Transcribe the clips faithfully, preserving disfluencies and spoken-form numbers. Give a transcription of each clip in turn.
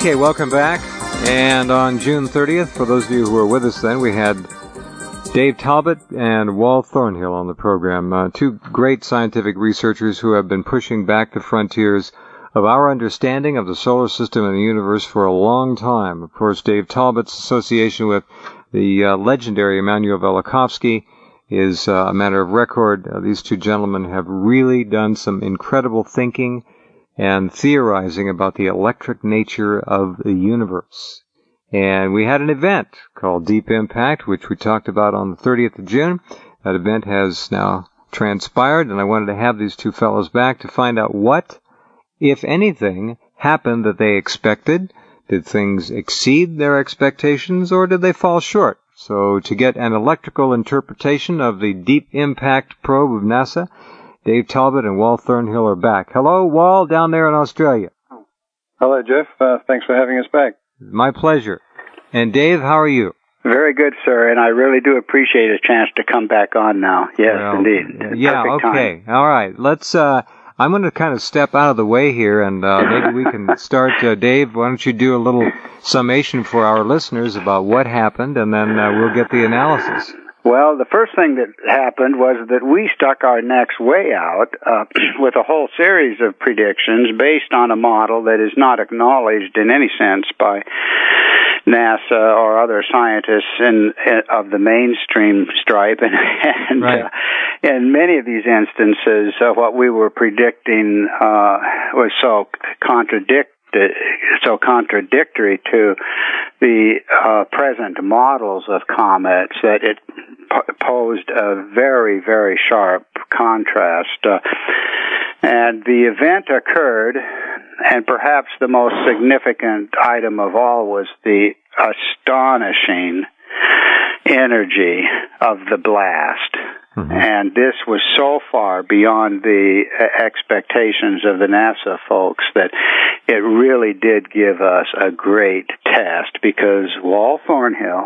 Okay, welcome back. And on June thirtieth, for those of you who were with us then, we had Dave Talbot and Wal Thornhill on the program, uh, two great scientific researchers who have been pushing back the frontiers of our understanding of the solar system and the universe for a long time. Of course, Dave Talbot's association with the uh, legendary Immanuel Velikovsky is uh, a matter of record. Uh, these two gentlemen have really done some incredible thinking and theorizing about the electric nature of the universe. And we had an event called Deep Impact, which we talked about on the thirtieth of June. That event has now transpired, and I wanted to have these two fellows back to find out what, if anything, happened that they expected. Did things exceed their expectations, or did they fall short? So to get an electrical interpretation of the Deep Impact probe of NASA, Dave Talbot and Wal Thornhill are back. Hello, Wal, down there in Australia. Hello, Jeff. Uh, thanks for having us back. My pleasure. And Dave, how are you? Very good, sir, and I really do appreciate a chance to come back on now. Yes, well, indeed. Yeah, Perfect okay. time. All right. Let's, uh, I'm going to kind of step out of the way here, and uh, maybe we can start. Uh, Dave, why don't you do a little summation for our listeners about what happened, and then uh, we'll get the analysis. Well, the first thing that happened was that we stuck our necks way out uh, with a whole series of predictions based on a model that is not acknowledged in any sense by NASA or other scientists in, in of the mainstream stripe, and, and right. uh, in many of these instances, uh, what we were predicting uh, was so contradictory. so contradictory to the uh, present models of comets that it p- posed a very, very sharp contrast. Uh, and the event occurred, and perhaps the most significant item of all was the astonishing energy of the blast. Mm-hmm. And this was so far beyond the expectations of the NASA folks that it really did give us a great test, because Wal Thornhill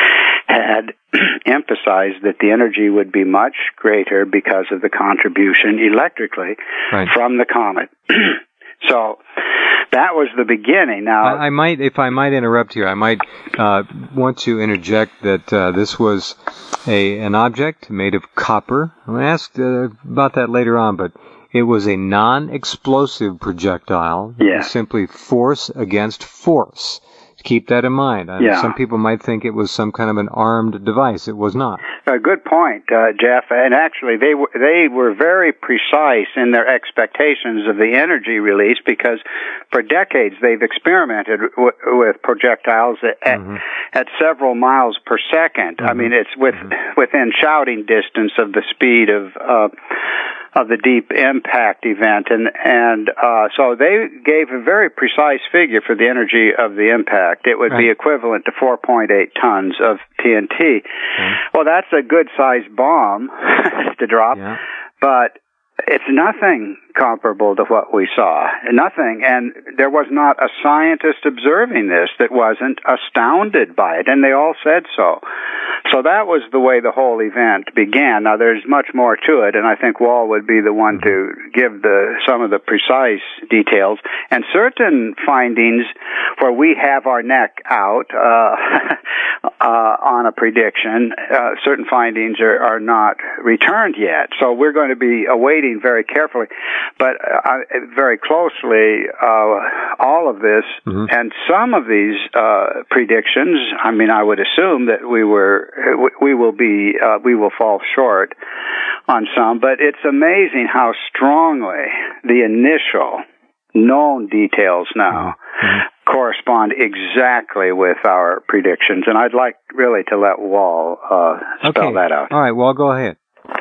had emphasized that the energy would be much greater because of the contribution electrically right. from the comet. So that was the beginning. Now, I, I might, if I might interrupt you, I might uh, want to interject that uh, this was a an object made of copper. I'm going to ask uh, about that later on, but it was a non-explosive projectile. Yeah. It was simply force against force. Keep that in mind. Uh, yeah. Some people might think it was some kind of an armed device. It was not. A good point, uh, Jeff. And actually, they were they were very precise in their expectations of the energy release, because for decades they've experimented w- with projectiles at, mm-hmm. at several miles per second. Mm-hmm. I mean, it's with mm-hmm. within shouting distance of the speed of uh, of the Deep Impact event, and and uh, so they gave a very precise figure for the energy of the impact. It would right. be equivalent to four point eight tons of T N T. Mm-hmm. Well, that's a good-sized bomb to drop, yeah. but it's nothing comparable to what we saw. Nothing. And there was not a scientist observing this that wasn't astounded by it, and they all said so. So that was the way the whole event began. Now, there's much more to it, and I think Wal would be the one to give the some of the precise details. And certain findings where we have our neck out uh, uh, on a prediction, uh, certain findings are, are not returned yet. So we're going to be awaiting very carefully, but uh, very closely, uh, all of this, mm-hmm. and some of these uh, predictions. I mean, I would assume that we were, we will be, uh, we will fall short on some. But it's amazing how strongly the initial known details now mm-hmm. correspond exactly with our predictions. And I'd like really to let Wal uh, spell okay. that out. All right, Wal, go ahead.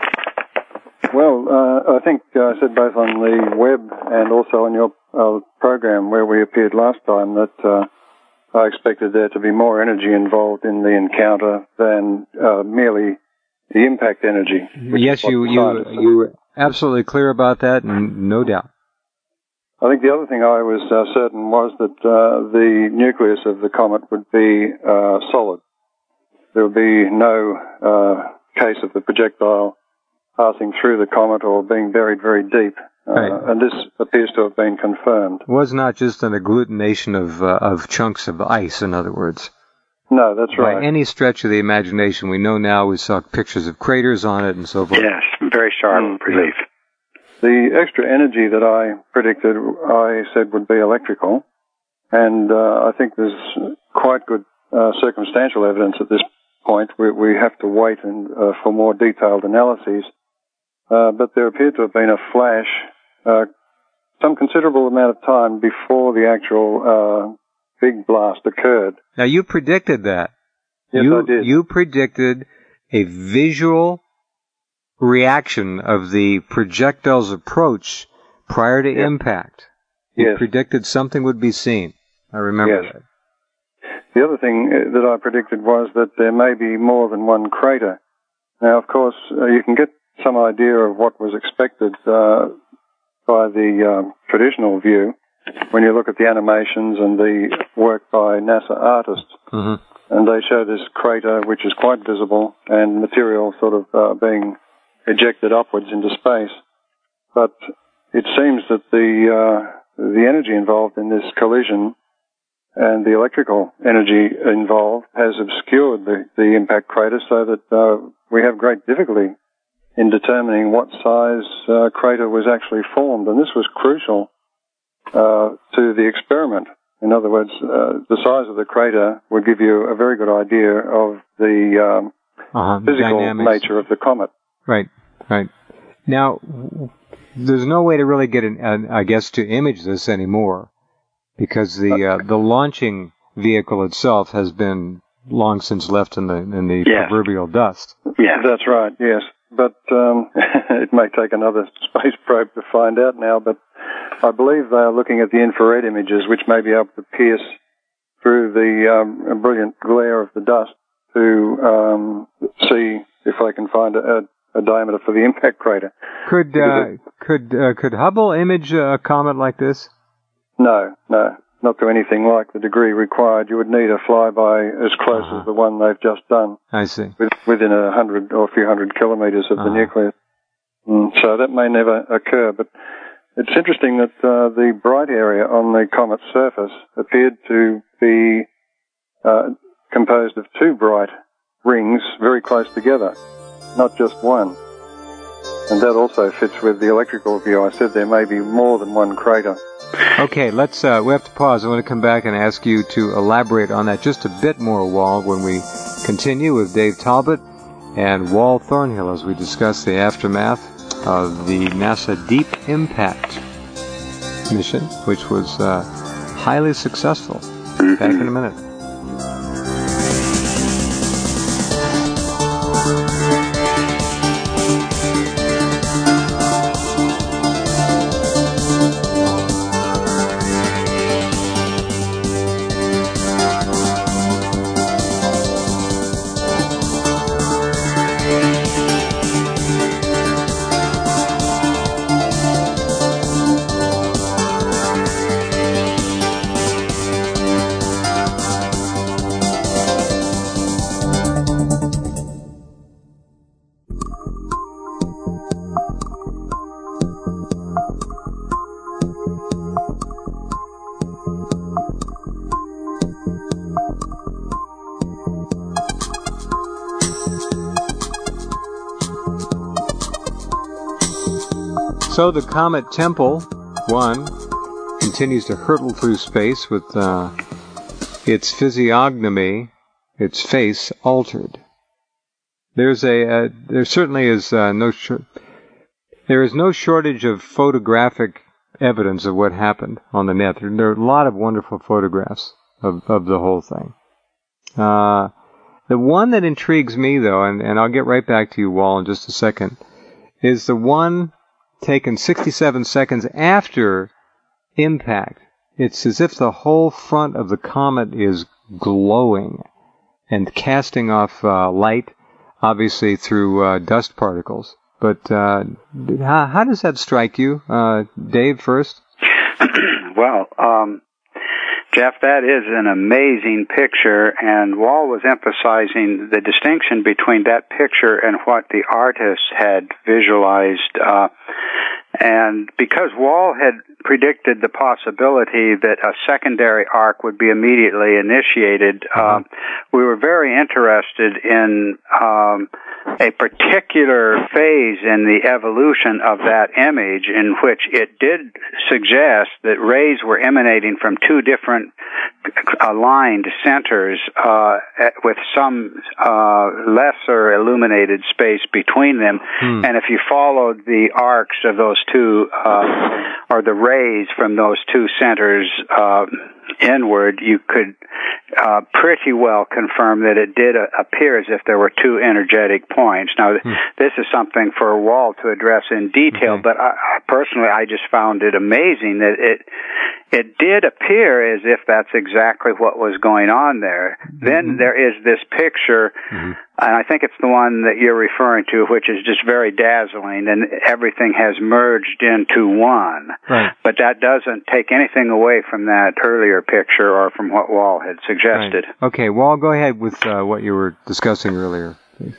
Well, uh, I think uh, I said both on the web and also on your uh, program where we appeared last time that uh, I expected there to be more energy involved in the encounter than uh, merely the impact energy. Yes, you you you were absolutely clear about that, and no doubt. I think the other thing I was uh, certain was that uh, the nucleus of the comet would be uh, solid. There would be no uh, case of the projectile passing through the comet or being buried very deep Uh, right. And this appears to have been confirmed. It was not just an agglutination of uh, of chunks of ice, in other words. No, that's right. By any stretch of the imagination, we know now, we saw pictures of craters on it and so forth. Yes, very sharp Mm. relief. The extra energy that I predicted, I said would be electrical, and uh, I think there's quite good uh, circumstantial evidence at this point. We, we have to wait and, uh, for more detailed analyses, uh, but there appeared to have been a flash uh, some considerable amount of time before the actual uh, big blast occurred. Now, you predicted that. Yes, you, I did. You predicted a visual reaction of the projectile's approach prior to yes. impact. You yes. predicted something would be seen. I remember yes. that. The other thing that I predicted was that there may be more than one crater. Now, of course, uh, you can get some idea of what was expected uh, by the um, traditional view when you look at the animations and the work by NASA artists. Mm-hmm. And they show this crater, which is quite visible, and material sort of uh, being ejected upwards into space. But it seems that the uh, the energy involved in this collision and the electrical energy involved has obscured the, the impact crater, so that uh, we have great difficulty in determining what size uh, crater was actually formed. And this was crucial uh, to the experiment. In other words, uh, the size of the crater would give you a very good idea of the um, uh-huh. physical Dynamics. nature of the comet. Right, right. Now, there's no way to really get, an, an, I guess, to image this anymore, because the uh, the launching vehicle itself has been long since left in the in the yes. proverbial dust. Yeah, that's right. Yes, but um, it may take another space probe to find out now. But I believe they are looking at the infrared images, which may be able to pierce through the um, brilliant glare of the dust to um, see if they can find a, a diameter for the impact crater. Could uh, could uh, could Hubble image a comet like this? No, no, not to anything like the degree required. You would need a flyby as close uh-huh. as the one they've just done. I see. With, within a hundred or a few hundred kilometres of uh-huh. the nucleus. Mm, so that may never occur. But it's interesting that uh, the bright area on the comet's surface appeared to be uh, composed of two bright rings very close together, not just one. And that also fits with the electrical view. I said there may be more than one crater. Okay, let's, uh, we have to pause. I want to come back and ask you to elaborate on that just a bit more, Wal, when we continue with Dave Talbot and Wal Thornhill as we discuss the aftermath of the NASA Deep Impact mission, which was uh, highly successful. Back in a minute. So the comet Tempel one continues to hurtle through space with uh, its physiognomy, its face, altered. There's a uh, there certainly is uh, no sh- there is no shortage of photographic evidence of what happened on the net. There are a lot of wonderful photographs of, of the whole thing. Uh, the one that intrigues me, though, and, and I'll get right back to you, Wal, in just a second, is the one taken sixty-seven seconds after impact. It's as if the whole front of the comet is glowing and casting off uh, light, obviously through uh, dust particles. But uh, how, how does that strike you, uh, Dave, first? Well, um, Jeff, that is an amazing picture, and Wal was emphasizing the distinction between that picture and what the artist had visualized. Uh, And because Wall had predicted the possibility that a secondary arc would be immediately initiated, mm-hmm. uh, we were very interested in um, a particular phase in the evolution of that image in which it did suggest that rays were emanating from two different aligned centers uh, with some uh, lesser illuminated space between them. Hmm. And if you followed the arcs of those two, uh, or the rays from those two centers uh, inward, you could uh, pretty well confirm that it did uh, appear as if there were two energetic points. Now, hmm. this is something for Wall to address in detail, okay. but I, personally, I just found it amazing that it it did appear as if that's exactly what was going on there. Mm-hmm. Then there is this picture, mm-hmm. and I think it's the one that you're referring to, which is just very dazzling, and everything has merged into one. Right. But that doesn't take anything away from that earlier picture or from what Wall had suggested. Right. Okay, Wall, go ahead with uh, what you were discussing earlier, please.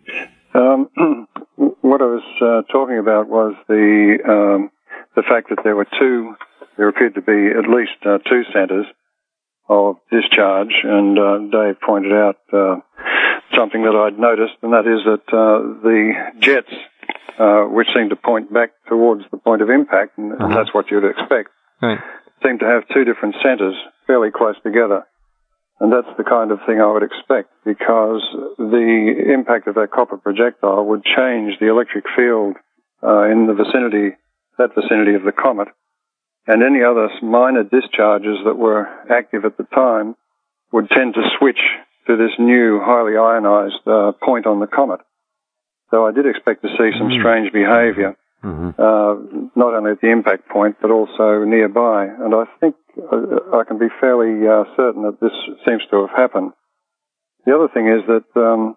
Um, what I was uh, talking about was the um, the fact that there were two, there appeared to be at least uh, two centers of discharge, and uh, Dave pointed out uh, something that I'd noticed, and that is that uh, the jets, uh, which seem to point back towards the point of impact, and, uh-huh. and that's what you'd expect, right. seem to have two different centers fairly close together. And that's the kind of thing I would expect, because the impact of that copper projectile would change the electric field uh, in the vicinity, that vicinity of the comet, and any other minor discharges that were active at the time would tend to switch to this new highly ionized uh, point on the comet. So I did expect to see some mm-hmm. strange behavior, mm-hmm. uh, not only at the impact point, but also nearby. And I think uh, I can be fairly uh, certain that this seems to have happened. The other thing is that um,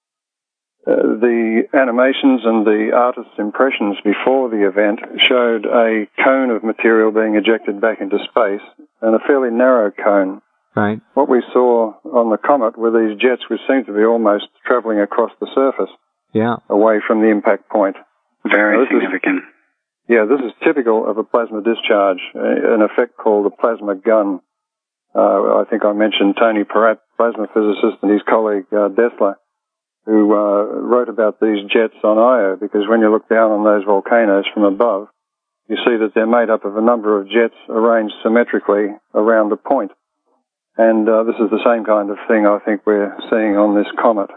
uh, the animations and the artist's impressions before the event showed a cone of material being ejected back into space, and a fairly narrow cone. Right. What we saw on the comet were these jets which seemed to be almost traveling across the surface, yeah, away from the impact point. Very now, significant. Is, yeah, this is typical of a plasma discharge, an effect called a plasma gun. Uh, I think I mentioned Tony Peratt, plasma physicist, and his colleague uh, Dessler, who uh, wrote about these jets on Io, because when you look down on those volcanoes from above, you see that they're made up of a number of jets arranged symmetrically around a point. And uh, this is the same kind of thing I think we're seeing on this comet.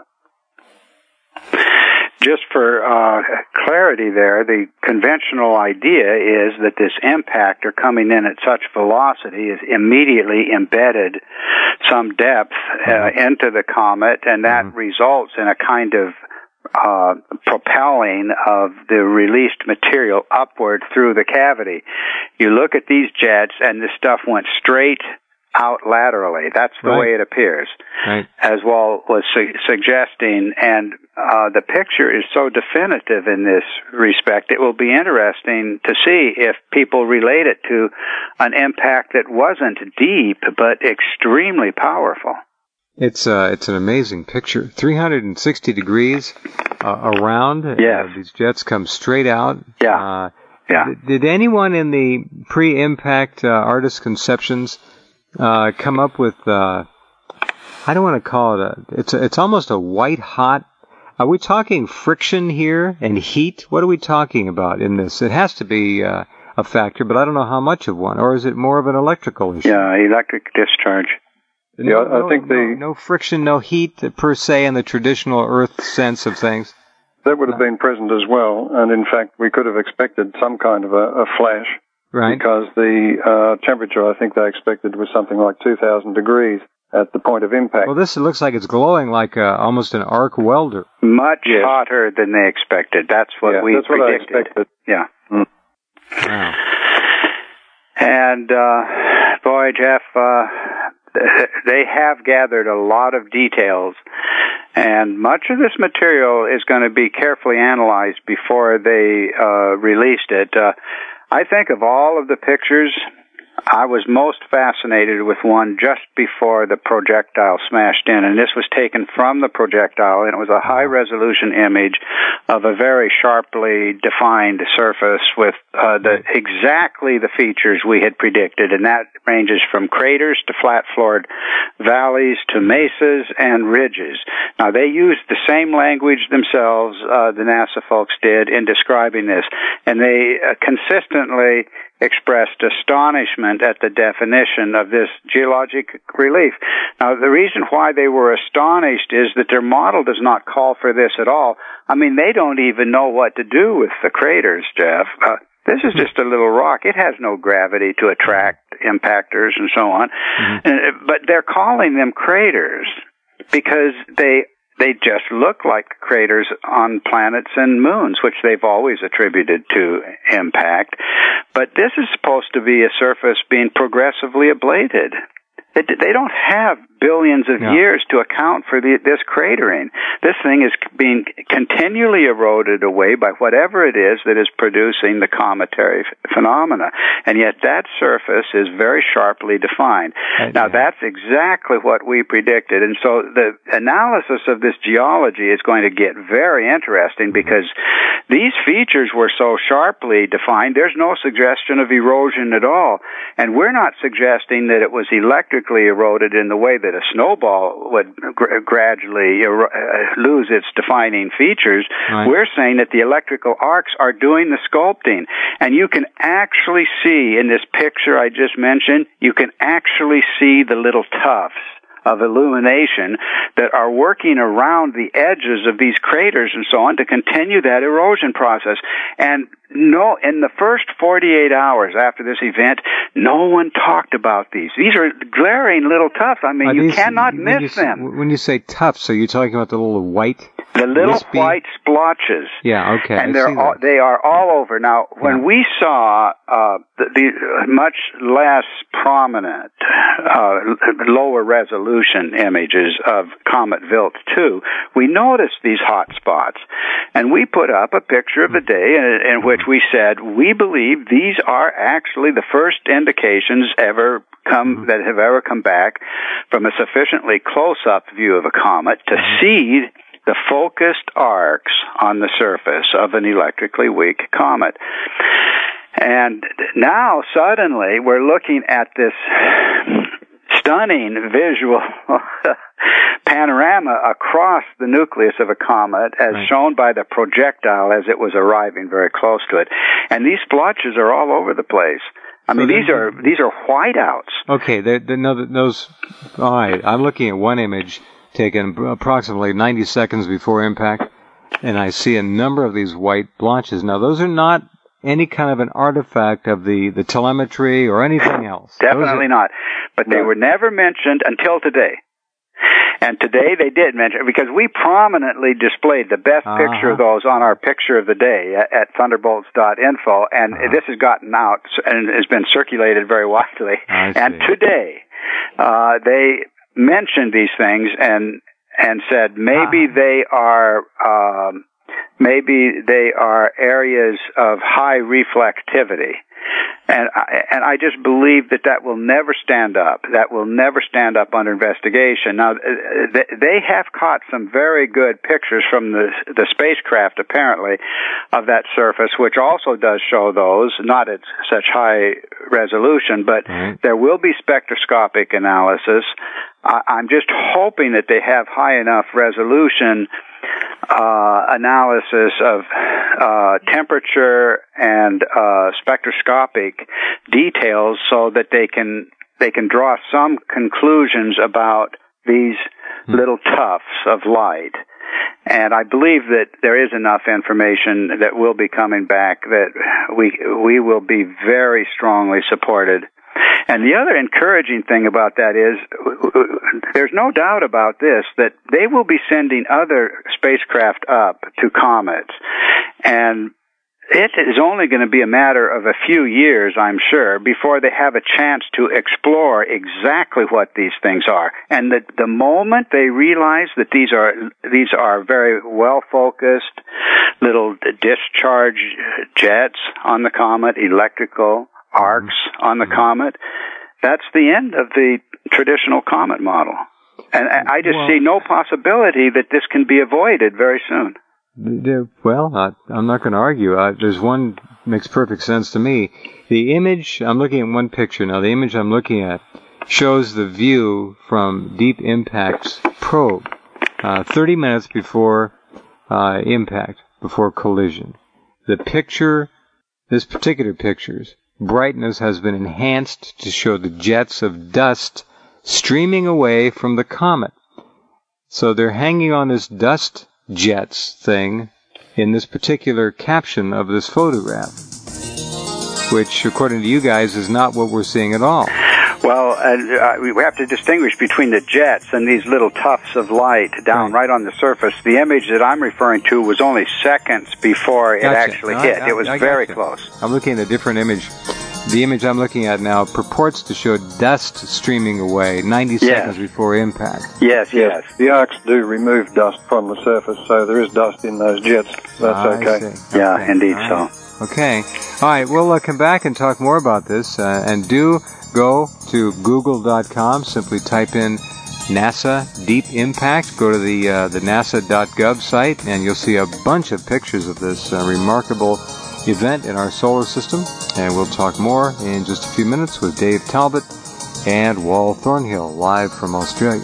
Just for uh, clarity there, the conventional idea is that this impactor coming in at such velocity is immediately embedded some depth uh, into the comet, and that mm-hmm. results in a kind of uh, propelling of the released material upward through the cavity. You look at these jets, and this stuff went straight out laterally. That's the right. way it appears, right. as Wall was su- suggesting. And uh, the picture is so definitive in this respect, it will be interesting to see if people relate it to an impact that wasn't deep, but extremely powerful. It's uh, it's an amazing picture. three hundred sixty degrees uh, around. Yes. Uh, these jets come straight out. Yeah. Uh, yeah. Did, did anyone in the pre-impact uh, artist conceptions Uh, come up with, uh, I don't want to call it a, it's a, it's almost a white hot, are we talking friction here and heat? What are we talking about in this? It has to be uh, a factor, but I don't know how much of one, or is it more of an electrical issue? Yeah, electric discharge. No, yeah, I no, think the... No, no friction, no heat per se in the traditional Earth sense of things? That would have been present as well, and in fact we could have expected some kind of a, a flash. Right. Because the uh, temperature, I think they expected, was something like two thousand degrees at the point of impact. Well, this looks like it's glowing like uh, almost an arc welder. Much yes. hotter than they expected. That's what yeah, we that's predicted. What I expected. Yeah. Mm. Wow. And, uh, boy, Jeff, uh, they have gathered a lot of details, and much of this material is going to be carefully analyzed before they uh, released it. Uh, I think of all of the pictures I was most fascinated with one just before the projectile smashed in, and this was taken from the projectile, and it was a high-resolution image of a very sharply defined surface with uh, the exactly the features we had predicted, and that ranges from craters to flat-floored valleys to mesas and ridges. Now, they used the same language themselves, uh, the NASA folks did, in describing this, and they uh, consistently expressed astonishment at the definition of this geologic relief. Now, the reason why they were astonished is that their model does not call for this at all. I mean, they don't even know what to do with the craters, Jeff. Uh, this is just a little rock. It has no gravity to attract impactors and so on. Mm-hmm. Uh, but they're calling them craters because they They just look like craters on planets and moons, which they've always attributed to impact. But this is supposed to be a surface being progressively ablated. It, they don't have billions of no. years to account for the, this cratering. This thing is being continually eroded away by whatever it is that is producing the cometary phenomena. And yet that surface is very sharply defined. Okay. Now, that's exactly what we predicted. And so the analysis of this geology is going to get very interesting because these features were so sharply defined, there's no suggestion of erosion at all. And we're not suggesting that it was electrically eroded in the way that a snowball would gr- gradually er- uh, lose its defining features. Right. We're saying that the electrical arcs are doing the sculpting. And you can actually see in this picture I just mentioned, you can actually see the little tufts of illumination that are working around the edges of these craters and so on to continue that erosion process. And no, in the first forty-eight hours after this event, no one talked about these. These are glaring little tufts. I mean, are you these, cannot miss you, them. When you say tufts, are you talking about the little white? The little wispy? white splotches. Yeah, okay. And I they're see all, that. they are all over. Now, when yeah. we saw uh, the, the much less prominent, uh, lower resolution images of Comet Wild two, we noticed these hot spots. And we put up a picture of the day in, in which we said, we believe these are actually the first indications ever come mm-hmm. that have ever come back from a sufficiently close-up view of a comet to mm-hmm. see the focused arcs on the surface of an electrically weak comet. And now, suddenly, we're looking at this stunning visual panorama across the nucleus of a comet as right. shown by the projectile as it was arriving very close to it. And these splotches are all over the place. I mean, so these are these are whiteouts. Okay, they're, they're, no, those. All right, I'm looking at one image taken approximately ninety seconds before impact, and I see a number of these white blotches. Now, those are not any kind of an artifact of the, the telemetry or anything else. Definitely are, not. But no. they were never mentioned until today. And today they did mention, because we prominently displayed the best uh-huh. picture of those on our picture of the day at, at thunderbolts dot info, and uh-huh. this has gotten out and has been circulated very widely. And today, uh, they mentioned these things and and said maybe ah. they are um, maybe they are areas of high reflectivity, and I, and I just believe that that will never stand up. That will never stand up under investigation. Now they have caught some very good pictures from the the spacecraft apparently of that surface, which also does show those, not at such high resolution, but mm-hmm. there will be spectroscopic analysis. I'm just hoping that they have high enough resolution uh, analysis of uh, temperature and uh, spectroscopic details so that they can they can draw some conclusions about these hmm. little tufts of light. And I believe that there is enough information that will be coming back that we we will be very strongly supported. And the other encouraging thing about that is, there's no doubt about this, that they will be sending other spacecraft up to comets. And it is only going to be a matter of a few years, I'm sure, before they have a chance to explore exactly what these things are. And the, the moment they realize that these are these are very well-focused little discharge jets on the comet, electrical, arcs on the mm-hmm. comet, that's the end of the traditional comet model. And I just well, see no possibility that this can be avoided very soon. Well, I, I'm not going to argue. I, there's one makes perfect sense to me. The image, I'm looking at one picture now. The image I'm looking at shows the view from Deep Impact's probe, uh, thirty minutes before uh, impact, before collision. The picture, this particular picture's brightness has been enhanced to show the jets of dust streaming away from the comet. So they're hanging on this dust jets thing in this particular caption of this photograph, which, according to you guys, is not what we're seeing at all. Well, uh, we have to distinguish between the jets and these little tufts of light down right, right on the surface. The image that I'm referring to was only seconds before it gotcha. actually no, hit. I, I, it was I very gotcha. close. I'm looking at a different image. The image I'm looking at now purports to show dust streaming away ninety yes. seconds before impact. Yes, yes. The arcs do remove dust from the surface, so there is dust in those jets. That's I okay. See. Yeah, okay. indeed right. so. Okay. All right, we'll uh, come back and talk more about this. Uh, and do go to google dot com. Simply type in NASA Deep Impact. Go to the uh, the nasa dot gov site, and you'll see a bunch of pictures of this uh, remarkable event in our solar system. And we'll talk more in just a few minutes with Dave Talbot and Wal Thornhill, live from Australia.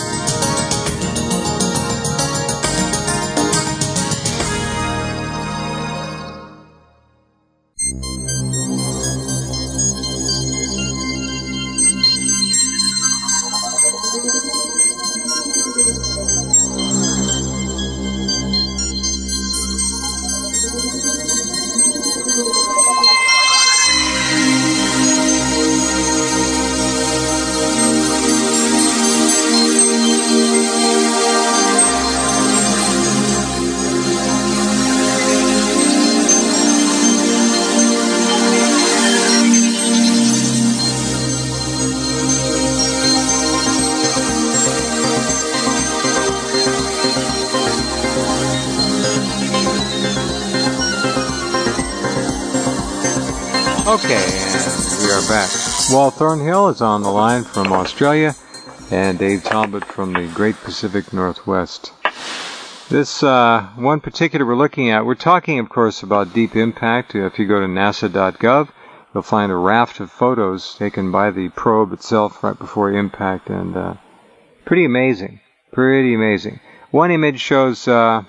Okay, and we are back. Wal Thornhill is on the line from Australia, and Dave Talbot from the Great Pacific Northwest. This uh, one particular we're looking at, we're talking, of course, about Deep Impact. If you go to nasa dot gov, you'll find a raft of photos taken by the probe itself right before impact, and uh, pretty amazing. Pretty amazing. One image shows, uh,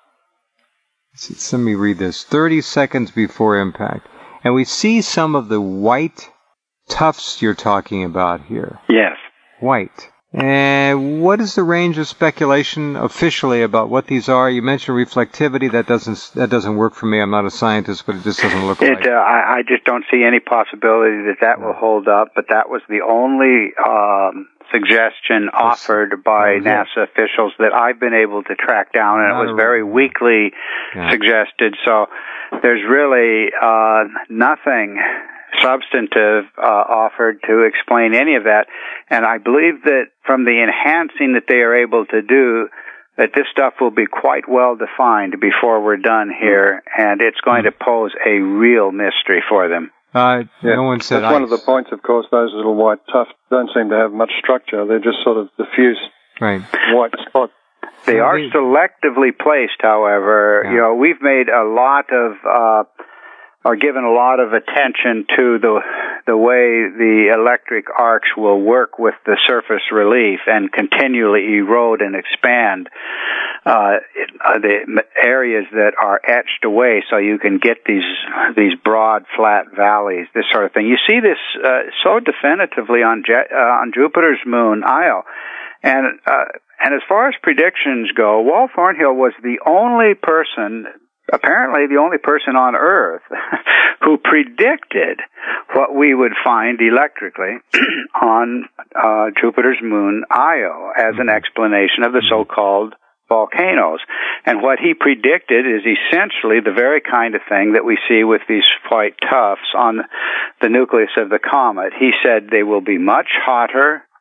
let me read this, thirty seconds before impact. And we see some of the white tufts you're talking about here. Yes. White. And what is the range of speculation officially about what these are? You mentioned reflectivity. That doesn't that doesn't work for me. I'm not a scientist, but it just doesn't look it, like. Uh, I, I just don't see any possibility that that will hold up. But that was the only um, suggestion offered by NASA officials that I've been able to track down, and it was very weakly yeah. suggested. So there's really uh, nothing substantive uh, offered to explain any of that. And I believe that from the enhancing that they are able to do, that this stuff will be quite well defined before we're done here, and it's going to pose a real mystery for them. Uh, yeah. No one said That's ice. One of the points, of course, those little white tufts don't seem to have much structure. They're just sort of diffuse right. white spots. They are selectively placed, however. Yeah. You know, we've made a lot of, uh, or given a lot of attention to the the way the electric arcs will work with the surface relief and continually erode and expand uh, the areas that are etched away, so you can get these these broad, flat valleys, this sort of thing. You see this uh, so definitively on Je- uh, on Jupiter's moon, Io, and uh, and as far as predictions go, Wal Thornhill was the only person, apparently the only person on Earth, who predicted what we would find electrically on uh, Jupiter's moon, Io, as an explanation of the so-called volcanoes. And what he predicted is essentially the very kind of thing that we see with these white tufts on the nucleus of the comet. He said they will be much hotter,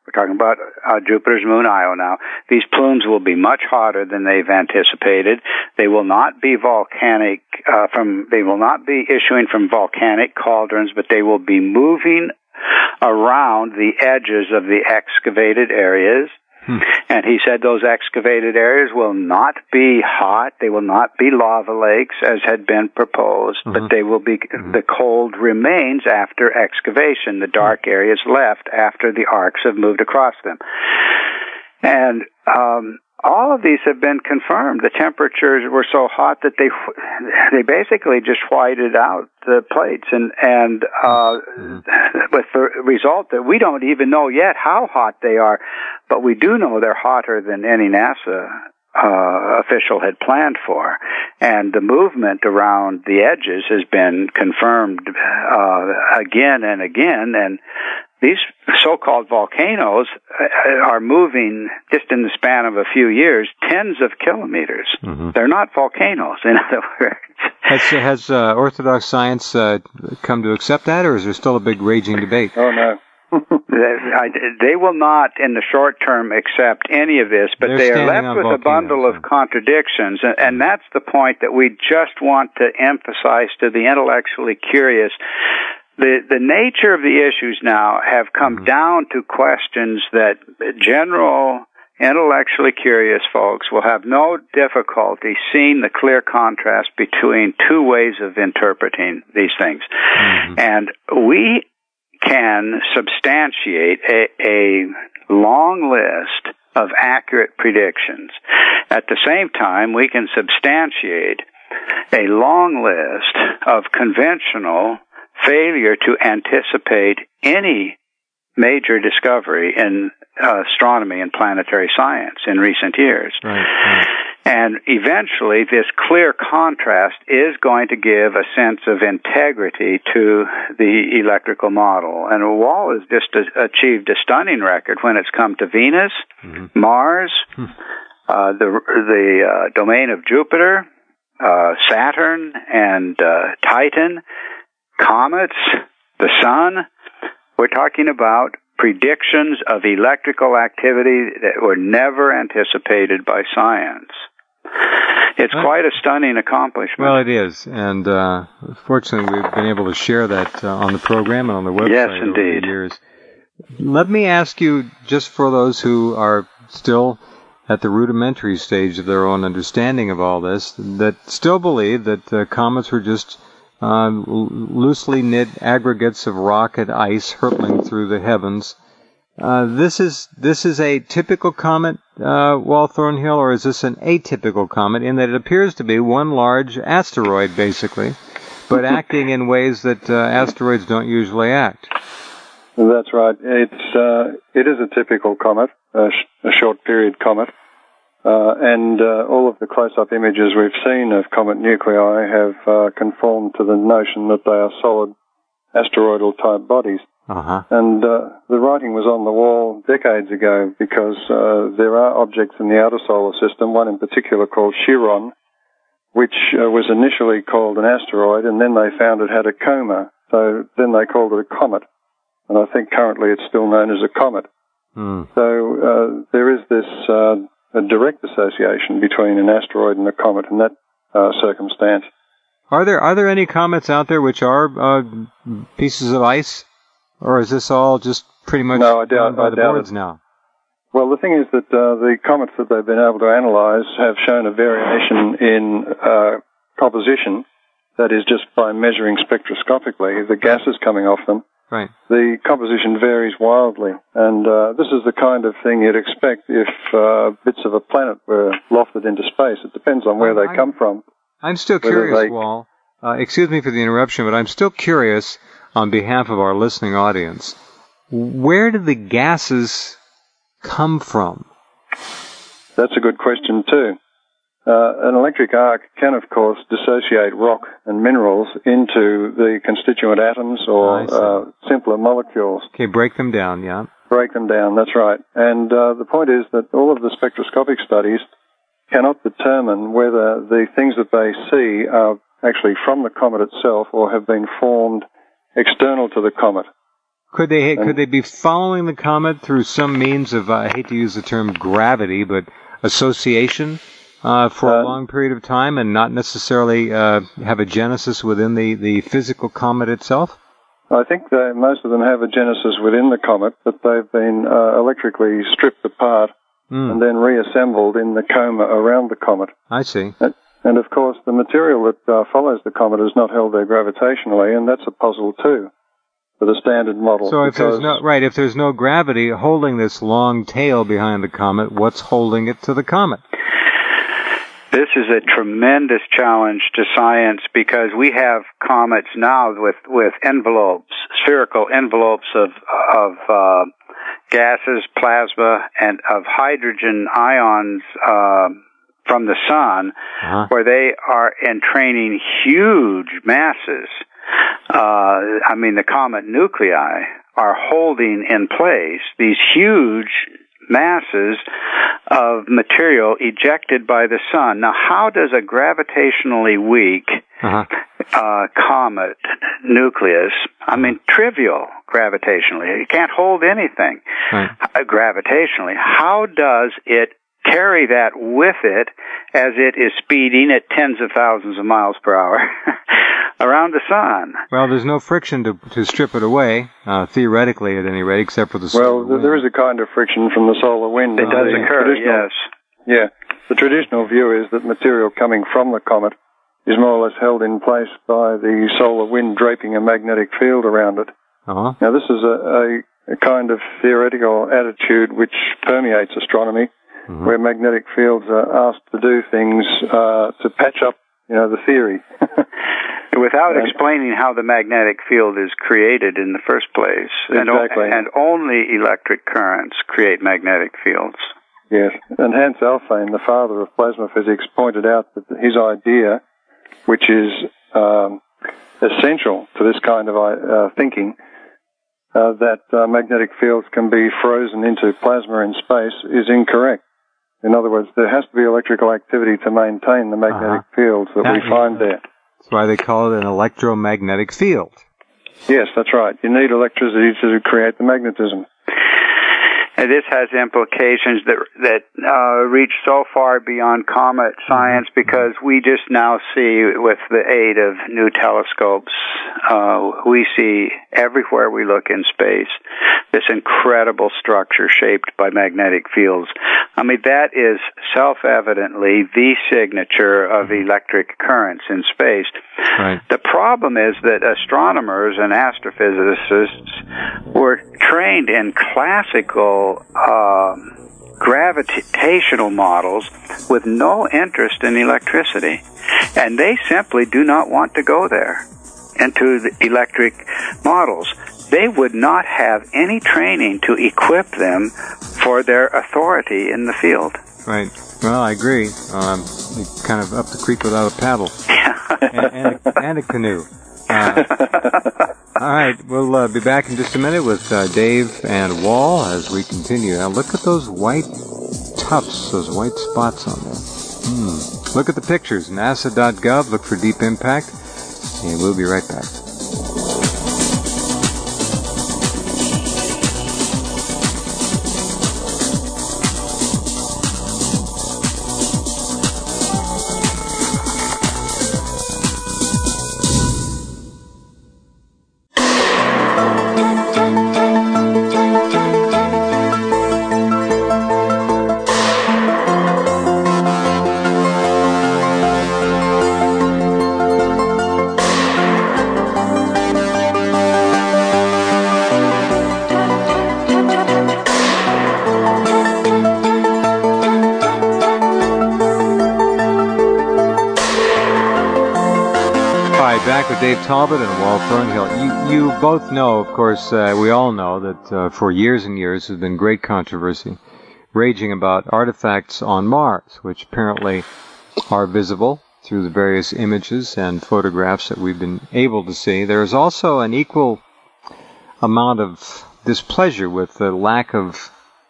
we're talking about uh, Jupiter's moon Io now, these plumes will be much hotter than they've anticipated. They will not be volcanic, uh, from, they will not be issuing from volcanic cauldrons, but they will be moving around the edges of the excavated areas. Hmm. And he said those excavated areas will not be hot. They will not be lava lakes as had been proposed, mm-hmm. but they will be, mm-hmm. the cold remains after excavation. The dark mm-hmm. areas left after the arcs have moved across them. And, um, all of these have been confirmed. The temperatures were so hot that they they basically just whited out the plates, and and uh, mm-hmm. with the result that we don't even know yet how hot they are, but we do know they're hotter than any NASA uh, official had planned for, and the movement around the edges has been confirmed uh, again and again, and these so-called volcanoes are moving, just in the span of a few years, tens of kilometers. Mm-hmm. They're not volcanoes, in other words. Has, has uh, Orthodox science uh, come to accept that, or is there still a big raging debate? Oh, no. I, they will not, in the short term, accept any of this, but They're they are left with volcanoes, a bundle so. of contradictions, and, and that's the point that we just want to emphasize to the intellectually curious. The the nature of the issues now have come mm-hmm. down to questions that general intellectually curious folks will have no difficulty seeing the clear contrast between two ways of interpreting these things. Mm-hmm. And we can substantiate a, a long list of accurate predictions. At the same time, we can substantiate a long list of conventional failure to anticipate any major discovery in uh, astronomy and planetary science in recent years. Right, right. And eventually, this clear contrast is going to give a sense of integrity to the electrical model. And Wall has just a- achieved a stunning record when it's come to Venus, mm-hmm. Mars, hmm. uh, the, the uh, domain of Jupiter, uh, Saturn, and uh, Titan, comets, the sun. We're talking about predictions of electrical activity that were never anticipated by science. It's well, quite a stunning accomplishment. Well, it is, and uh, fortunately we've been able to share that uh, on the program and on the website yes, over indeed. the years. Let me ask you, just for those who are still at the rudimentary stage of their own understanding of all this, that still believe that uh, comets were just Uh, loosely knit aggregates of rock and ice hurtling through the heavens. Uh, this is this is a typical comet, uh, Wal Thornhill, or is this an atypical comet in that it appears to be one large asteroid, basically, but acting in ways that uh, asteroids don't usually act? That's right. It's uh, it is a typical comet, a, sh- a short period comet. Uh, and uh, all of the close-up images we've seen of comet nuclei have uh, conformed to the notion that they are solid asteroidal-type bodies. Uh-huh. And uh, the writing was on the wall decades ago because uh, there are objects in the outer solar system, one in particular called Chiron, which uh, was initially called an asteroid, and then they found it had a coma, so then they called it a comet. And I think currently it's still known as a comet. Mm. So uh, there is this... Uh, a direct association between an asteroid and a comet in that uh, circumstance. Are there are there any comets out there which are uh, pieces of ice, or is this all just pretty much no, I doubt, done by I the doubt boards it. now? Well, the thing is that uh, the comets that they've been able to analyze have shown a variation in uh, composition, that is just by measuring spectroscopically the gases coming off them. Right. The composition varies wildly, and uh, this is the kind of thing you'd expect if uh, bits of a planet were lofted into space. It depends on where I'm, they I'm, come from. I'm still curious, they... Wal. Uh, excuse me for the interruption, but I'm still curious on behalf of our listening audience. Where do the gases come from? That's a good question, too. Uh, an electric arc can, of course, dissociate rock and minerals into the constituent atoms or uh, simpler molecules. Okay, break them down, yeah. Break them down, that's right. And uh, the point is that all of the spectroscopic studies cannot determine whether the things that they see are actually from the comet itself or have been formed external to the comet. Could they And, could they be following the comet through some means of, uh, I hate to use the term gravity, but association uh, for uh, a long period of time and not necessarily uh, have a genesis within the, the physical comet itself? I think they, most of them have a genesis within the comet, but they've been uh, electrically stripped apart mm. and then reassembled in the coma around the comet. I see. And, and of course, the material that uh, follows the comet is not held there gravitationally, and that's a puzzle too for the standard model. So if there's no right, if there's no gravity holding this long tail behind the comet, what's holding it to the comet? This is a tremendous challenge to science because we have comets now with, with envelopes, spherical envelopes of, of uh, gases, plasma, and of hydrogen ions uh, from the sun, uh-huh. where they are entraining huge masses. Uh, I mean, the comet nuclei are holding in place these huge masses of material ejected by the sun. Now, how does a gravitationally weak uh-huh. uh, comet nucleus, I mean, trivial gravitationally, it can't hold anything right. uh, gravitationally, how does it carry that with it as it is speeding at tens of thousands of miles per hour around the sun? Well, there's no friction to to strip it away, uh, theoretically at any rate, except for the solar Well, wind. There is a kind of friction from the solar wind. It does occur, yes. Yeah. The traditional view is that material coming from the comet is more or less held in place by the solar wind draping a magnetic field around it. Uh-huh. Now, this is a, a, a kind of theoretical attitude which permeates astronomy, mm-hmm. where magnetic fields are asked to do things uh, to patch up, you know, the theory. Without and, explaining how the magnetic field is created in the first place. Exactly. And, and only electric currents create magnetic fields. Yes. And Hans Alfvén, the father of plasma physics, pointed out that his idea, which is um, essential to this kind of uh, thinking, uh, that uh, magnetic fields can be frozen into plasma in space, is incorrect. In other words, there has to be electrical activity to maintain the magnetic uh-huh. fields that, that we find there. That's why they call it an electromagnetic field. Yes, that's right. You need electricity to create the magnetism. And this has implications that that uh, reach so far beyond comet science because we just now see, with the aid of new telescopes, uh, we see everywhere we look in space this incredible structure shaped by magnetic fields. I mean, that is self-evidently the signature of electric currents in space. Right. The problem is that astronomers and astrophysicists were trained in classical Uh, gravitational models with no interest in electricity, and they simply do not want to go there into the electric models. They would not have any training to equip them for their authority in the field. Right. Well, I agree. Um, kind of up the creek without a paddle and, and, a, and a canoe. Uh, all right, we'll uh, be back in just a minute with uh, Dave and Wal as we continue. Now, look at those white tufts, those white spots on there. Hmm. Look at the pictures, nasa dot gov. Look for Deep Impact, and we'll be right back. Dave Talbot and Wal Thornhill. You, you both know, of course, uh, we all know that uh, for years and years there's been great controversy raging about artifacts on Mars, which apparently are visible through the various images and photographs that we've been able to see. There is also an equal amount of displeasure with the lack of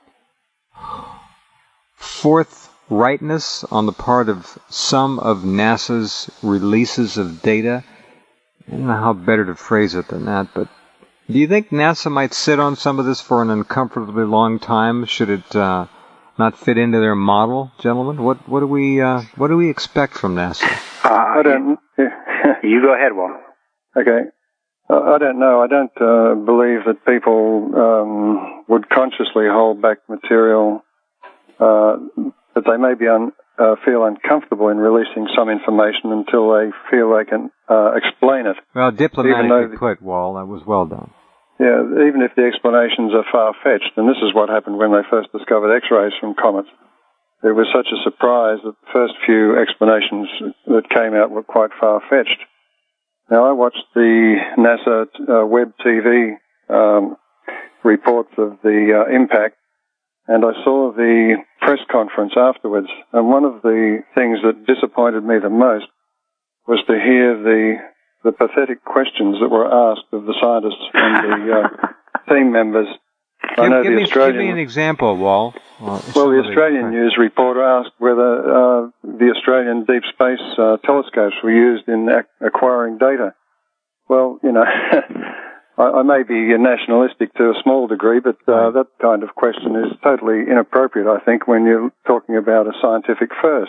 forthrightness on the part of some of NASA's releases of data. I don't know how better to phrase it than that, but Do you think NASA might sit on some of this for an uncomfortably long time? Should it uh, not fit into their model, gentlemen? What what do we uh, what do we expect from NASA? Uh, I don't. You go ahead, Walt. Okay. Uh, I don't know. I don't uh, believe that people um, would consciously hold back material uh, that they may be un, uh, feel uncomfortable in releasing some information until they feel they can uh, explain it. Well, diplomatically put, Wall, that was well done. Yeah, even if the explanations are far-fetched, and this is what happened when they first discovered X-rays from comets. It was such a surprise that the first few explanations that came out were quite far-fetched. Now, I watched the NASA uh, web T V um, reports of the uh, impact, and I saw the press conference afterwards. And one of the things that disappointed me the most was to hear the the pathetic questions that were asked of the scientists and the uh, team members. Give, I know give, the me, Australian, give me an example, Wall. Well, well the Australian news reporter asked whether uh, the Australian Deep Space uh, telescopes were used in ac- acquiring data. Well, you know, I, I may be nationalistic to a small degree, but uh, that kind of question is totally inappropriate, I think, when you're talking about a scientific first.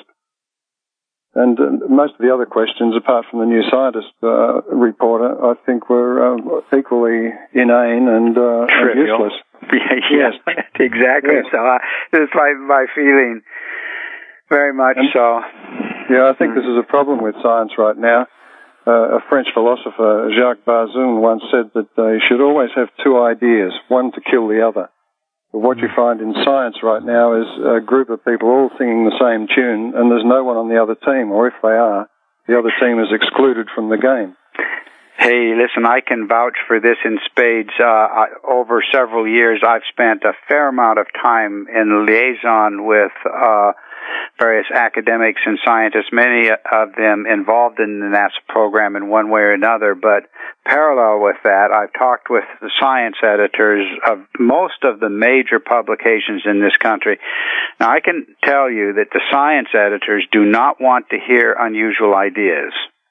And uh, most of the other questions, apart from the New Scientist uh, reporter, I think were uh, equally inane and, uh, and useless. Yeah, yes, exactly. Yes. So uh, this is my, my feeling, very much and, so. Yeah, I think mm. this is a problem with science right now. Uh, a French philosopher, Jacques Bazoun, once said that they should always have two ideas, one to kill the other. But what you find in science right now is a group of people all singing the same tune, and there's no one on the other team, or if they are, the other team is excluded from the game. Hey, listen, I can vouch for this in spades. Uh, I, over several years, I've spent a fair amount of time in liaison with uh various academics and scientists, many of them involved in the NASA program in one way or another. But parallel with that, I've talked with the science editors of most of the major publications in this country. Now, I can tell you that the science editors do not want to hear unusual ideas.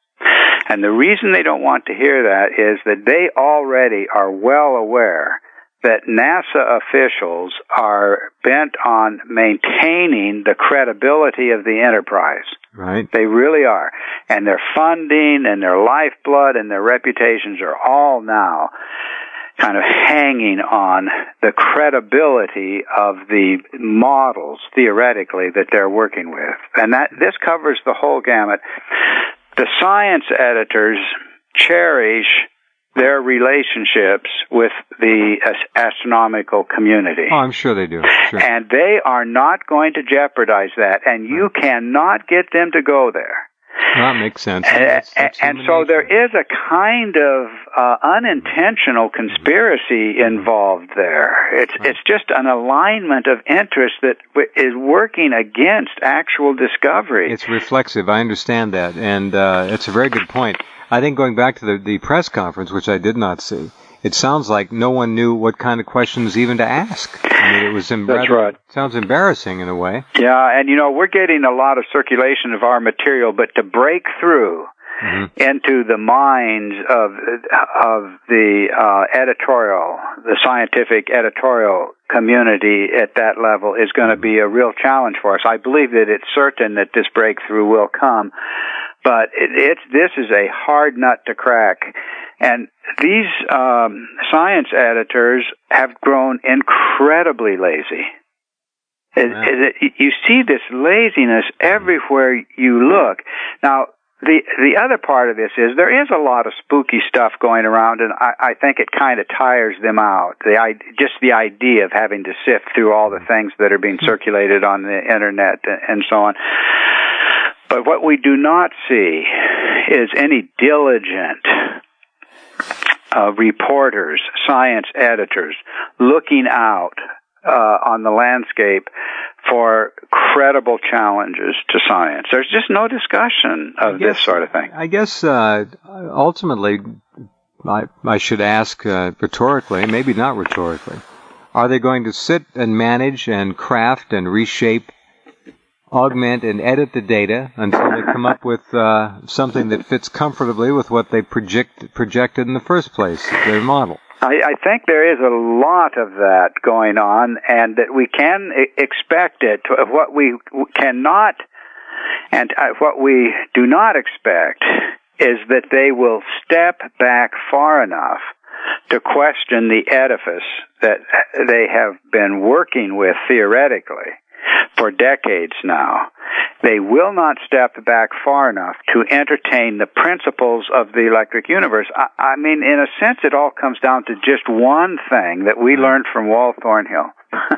And the reason they don't want to hear that is that they already are well aware that NASA officials are bent on maintaining the credibility of the enterprise. Right. They really are. And their funding and their lifeblood and their reputations are all now kind of hanging on the credibility of the models, theoretically, that they're working with. And that this covers the whole gamut. The science editors cherish their relationships with the astronomical community. Oh, I'm sure they do. Sure. And they are not going to jeopardize that, and you cannot get them to go there. That makes sense. That's, that's and so there is a kind of uh, unintentional conspiracy involved there. It's right. It's just an alignment of interest that w- is working against actual discovery. It's reflexive. I understand that, and uh, it's a very good point. I think going back to the, the press conference, which I did not see, it sounds like no one knew what kind of questions even to ask. I mean, it was em- That's rather, right. Sounds embarrassing in a way. Yeah, and you know, we're getting a lot of circulation of our material, but to break through mm-hmm. into the minds of of the uh, editorial, the scientific editorial community at that level is going to be a real challenge for us. I believe that it's certain that this breakthrough will come. But it, it's, this is a hard nut to crack. And these um, science editors have grown incredibly lazy. It, wow. it, it, you see this laziness everywhere you look. Now, the the other part of this is there is a lot of spooky stuff going around, and I, I think it kind of tires them out. The just the idea of having to sift through all the things that are being circulated on the internet and so on. But what we do not see is any diligent uh, reporters, science editors, looking out uh, on the landscape for credible challenges to science. There's just no discussion of guess, this sort of thing. I guess uh, ultimately, I, I should ask uh, rhetorically, maybe not rhetorically, are they going to sit and manage and craft and reshape, augment and edit the data until they come up with uh, something that fits comfortably with what they project, projected in the first place, their model? Uh, I, I think there is a lot of that going on, and that we can expect it. What we cannot, and what we do not expect, is that they will step back far enough to question the edifice that they have been working with theoretically for decades now. They will not step back far enough to entertain the principles of the electric universe. I, I mean, in a sense, it all comes down to just one thing that we learned from Walt Thornhill.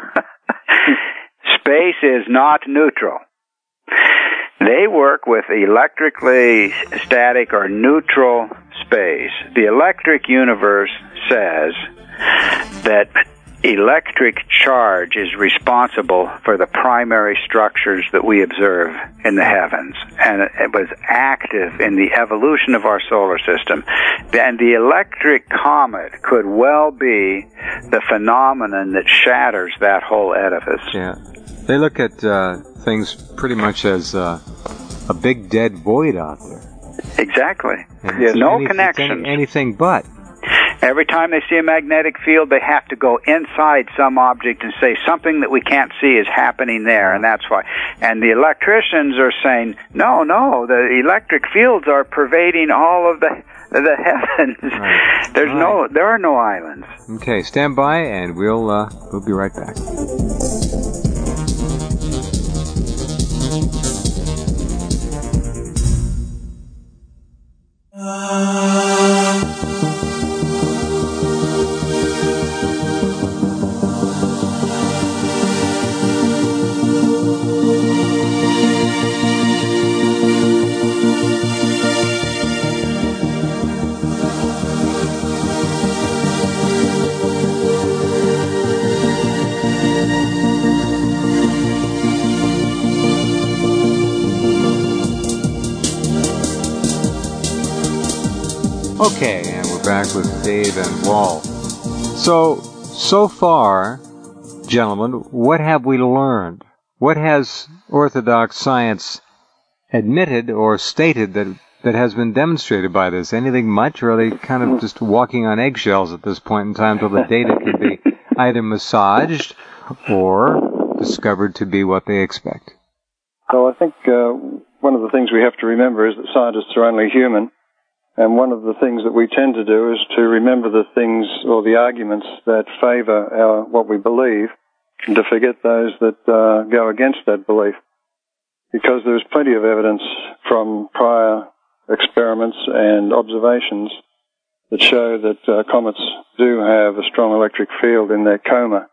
Space is not neutral. They work with electrically static or neutral space. The electric universe says that electric charge is responsible for the primary structures that we observe in the heavens, and it was active in the evolution of our solar system. And the electric comet could well be the phenomenon that shatters that whole edifice. Yeah. They look at uh, things pretty much as uh, a big dead void out there. Exactly. And There's no anything, connection. Anything but. Every time they see a magnetic field, they have to go inside some object and say something that we can't see is happening there, and that's why. And the electricians are saying, no, no, the electric fields are pervading all of the the heavens. Right. There's right. no, there are no islands. Okay, stand by, and we'll uh, we'll be right back. Okay, and we're back with Dave and Walt. So, so far, gentlemen, what have we learned? What has orthodox science admitted or stated that that has been demonstrated by this? Anything much, or are they kind of just walking on eggshells at this point in time till the data can be either massaged or discovered to be what they expect? Well, I think uh, one of the things we have to remember is that scientists are only human. And one of the things that we tend to do is to remember the things or the arguments that favor our, what we believe, and to forget those that uh, go against that belief. Because there's plenty of evidence from prior experiments and observations that show that uh, comets do have a strong electric field in their coma.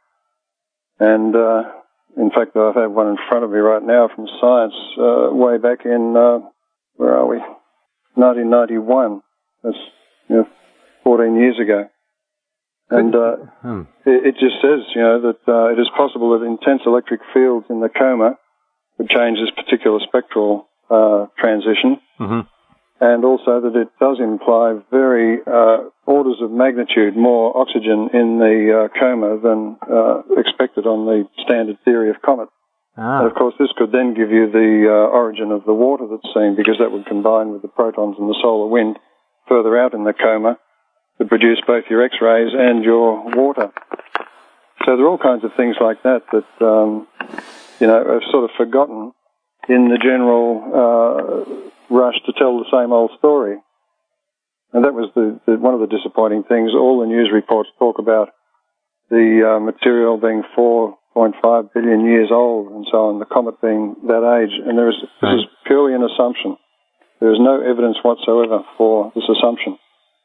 And uh, in fact, I have one in front of me right now from Science, uh, way back in, uh, where are we? nineteen ninety-one. That's, you know, fourteen years ago. And uh, hmm. it, it just says, you know, that uh, it is possible that intense electric fields in the coma would change this particular spectral uh, transition. Mm-hmm. And also that it does imply very uh, orders of magnitude more oxygen in the uh, coma than uh, expected on the standard theory of comet. Ah. And of course, this could then give you the uh, origin of the water that's seen, because that would combine with the protons and the solar wind further out in the coma to produce both your X-rays and your water. So there are all kinds of things like that that, um, you know, are sort of forgotten in the general uh, rush to tell the same old story. And that was the, the one of the disappointing things. All the news reports talk about the uh, material being four point five billion years old and so on, the comet being that age. And there is, this is purely an assumption. There is no evidence whatsoever for this assumption.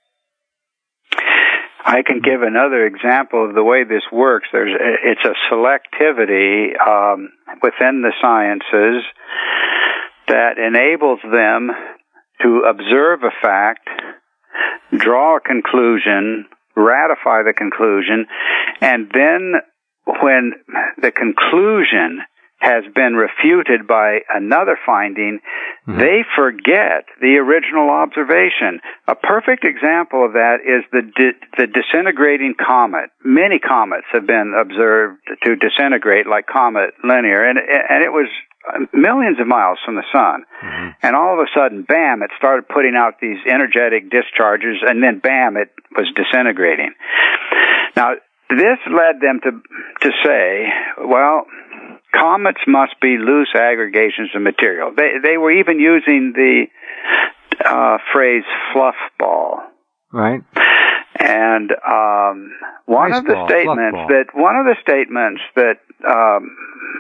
I can give another example of the way this works. There's, it's a selectivity um, within the sciences that enables them to observe a fact, draw a conclusion, ratify the conclusion, and then when the conclusion has been refuted by another finding, mm-hmm. they forget the original observation. A perfect example of that is the di- the disintegrating comet. Many comets have been observed to disintegrate, like Comet Linear, and and it was millions of miles from the sun. Mm-hmm. And all of a sudden, bam, it started putting out these energetic discharges, and then bam, it was disintegrating. Now, this led them to to say, well, comets must be loose aggregations of material. They they were even using the uh, phrase fluff ball. Right. And um, one nice of the ball, statements that one of the statements that um,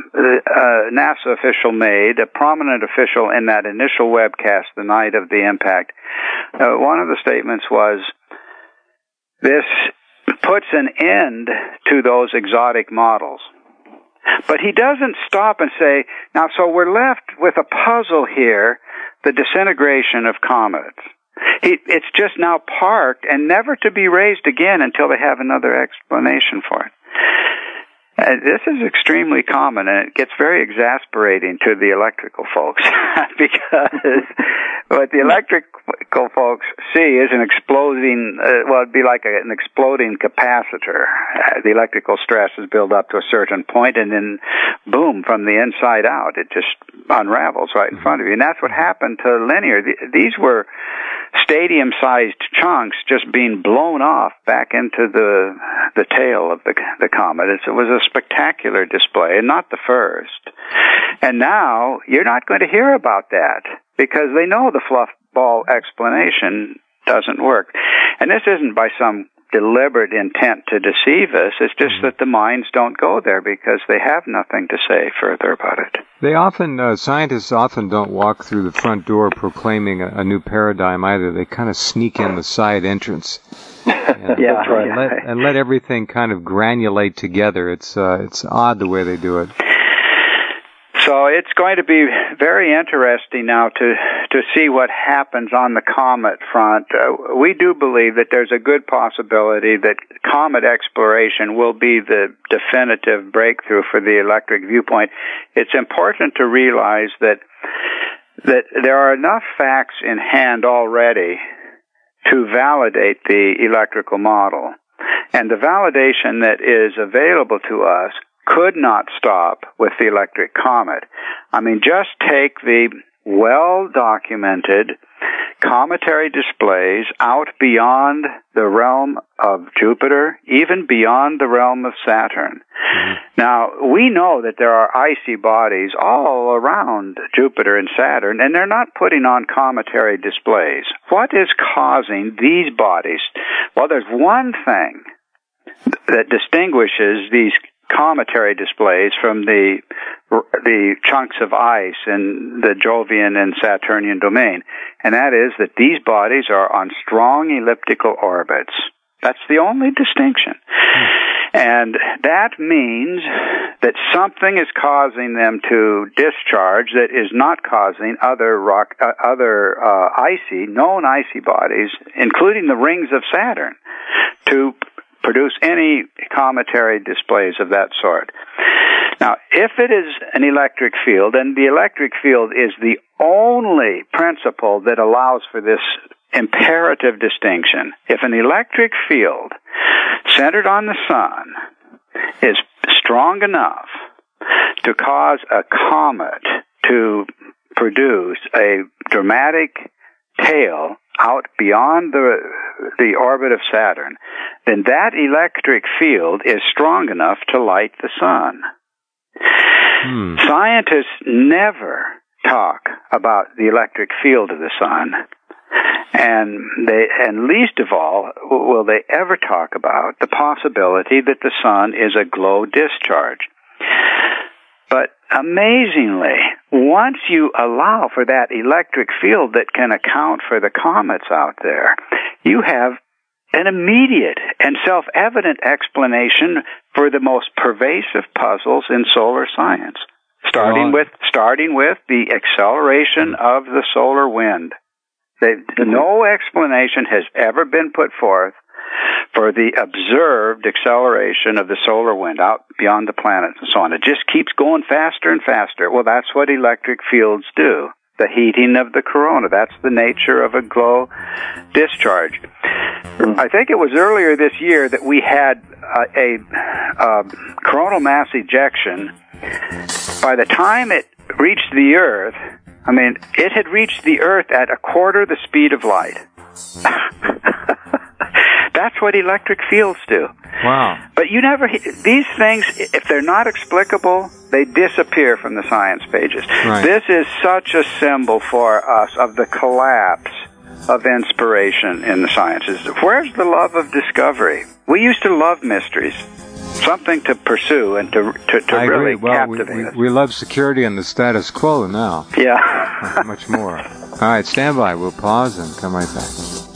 a NASA official made, a prominent official in that initial webcast the night of the impact, uh, one of the statements was, this puts an end to those exotic models. But he doesn't stop and say, now, so we're left with a puzzle here, the disintegration of comets. He, it's just now parked and never to be raised again until they have another explanation for it. Uh, this is extremely common, and it gets very exasperating to the electrical folks because what the electrical folks see is an exploding, uh, well, it'd be like a, an exploding capacitor. Uh, the electrical stress is built up to a certain point, and then, boom, from the inside out, it just unravels right in front of you. And that's what happened to Linear. The, these were stadium-sized chunks just being blown off back into the the tail of the the comet. It's, it was a spectacular display, and not the first. And now you're not going to hear about that because they know the fluff ball explanation doesn't work. And this isn't by some deliberate intent to deceive us. It's just that the minds don't go there because they have nothing to say further about it. They often, uh, scientists often don't walk through the front door proclaiming a, a new paradigm either. They kind of sneak in the side entrance. And, yeah, uh, yeah. Let, and let everything kind of granulate together. It's uh, it's odd the way they do it. So it's going to be very interesting now to to see what happens on the comet front. Uh, we do believe that there's a good possibility that comet exploration will be the definitive breakthrough for the electric viewpoint. It's important to realize that that there are enough facts in hand already to validate the electrical model. And the validation that is available to us could not stop with the electric comet. I mean, just take the well-documented cometary displays out beyond the realm of Jupiter, even beyond the realm of Saturn. Mm-hmm. Now, we know that there are icy bodies all around Jupiter and Saturn, and they're not putting on cometary displays. What is causing these bodies? Well, there's one thing that distinguishes these cometary displays from the the chunks of ice in the Jovian and Saturnian domain, and that is that these bodies are on strong elliptical orbits. That's the only distinction. And that means that something is causing them to discharge that is not causing other rock, uh, other uh, icy, known icy bodies, including the rings of Saturn, to produce any cometary displays of that sort. Now, if it is an electric field, and the electric field is the only principle that allows for this imperative distinction, if an electric field centered on the sun is strong enough to cause a comet to produce a dramatic tail out beyond the the orbit of Saturn, then that electric field is strong enough to light the sun. Hmm. Scientists never talk about the electric field of the sun, and they, and least of all will they ever talk about the possibility that the sun is a glow discharge. But amazingly, once you allow for that electric field that can account for the comets out there, you have an immediate and self-evident explanation for the most pervasive puzzles in solar science, starting with starting with the acceleration of the solar wind. They, no explanation has ever been put forth for the observed acceleration of the solar wind out beyond the planets and so on. It just keeps going faster and faster. Well, that's what electric fields do. The heating of the corona. That's the nature of a glow discharge. I think it was earlier this year that we had uh, a uh, coronal mass ejection. By the time it reached the Earth, I mean, it had reached the Earth at a quarter the speed of light. That's what electric fields do. Wow. But you never, these things, if they're not explicable, they disappear from the science pages. Right. This is such a symbol for us of the collapse of inspiration in the sciences. Where's the love of discovery? We used to love mysteries. Something to pursue and to to, to I really agree. Well, captivate we, we, us. we love security and the status quo now. Yeah. Much more. All right, stand by. We'll pause and come right back.